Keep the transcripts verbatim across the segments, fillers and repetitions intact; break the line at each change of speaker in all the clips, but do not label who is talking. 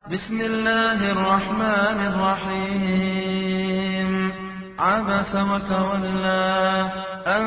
بسم الله الرحمن الرحيم عبس وتولى أن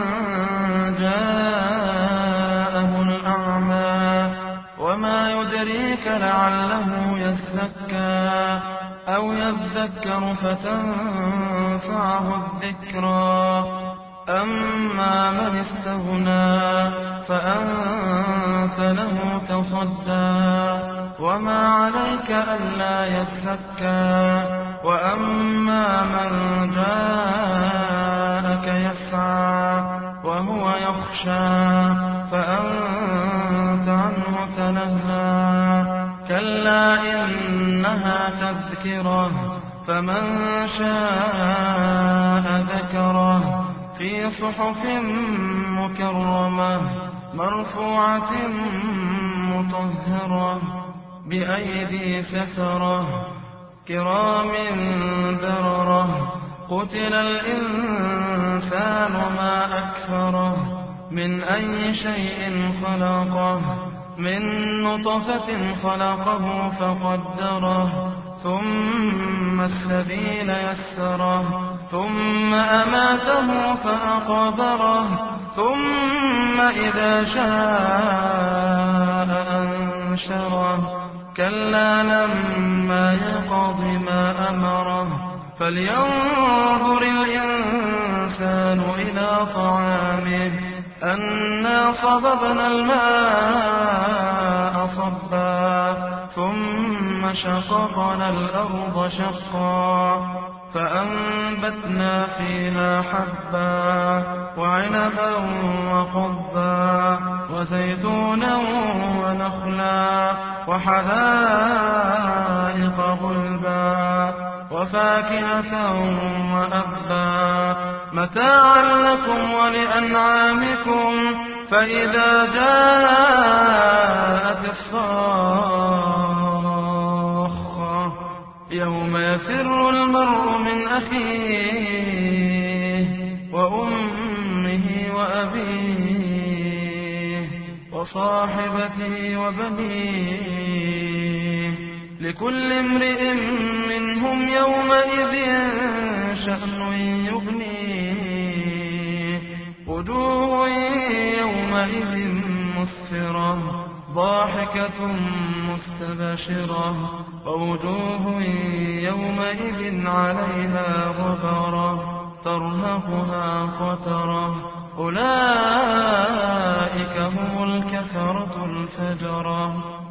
جاءه الأعمى وما يدريك لعله يزكى أو يذكر فتنفعه الذكرى أما من استغنى فأنت له تصدى وما عليك ألا يزكى وأما من جاءك يسعى وهو يخشى فأنت عنه تلهى كلا إنها تذكرة فمن شاء ذكره في صحف مكرمة مرفوعة مطهرة بأيدي سفرة كرام بررة قتل الإنسان ما أكفره من أي شيء خلقه من نطفة خلقه فقدره ثم السبيل يسره ثم أماته فأقبره ثم إذا شاء أنشره كلا لما يقض ما أمره فلينظر الإنسان إلى طعامه أنا صببنا الماء صبا ثم شققنا الأرض شقا فأنبتنا فيها حبا وعنبا وقضبا وزيتونا ونخلا وحدائق غلبا وفاكهة وأبا متاعا لكم ولأنعامكم فإذا جاءت الصاخة يوم يفر المرء من أخيه وأمه وأبيه وصاحبته وبنيه لكل امرئ منهم يومئذ شأن يغنيه وجوه يومئذ مسفرة ضاحكة مستبشرة ووجوه يومئذ عليها غبرة ترهقها قترة أولئك هم الكفرة الفجرة.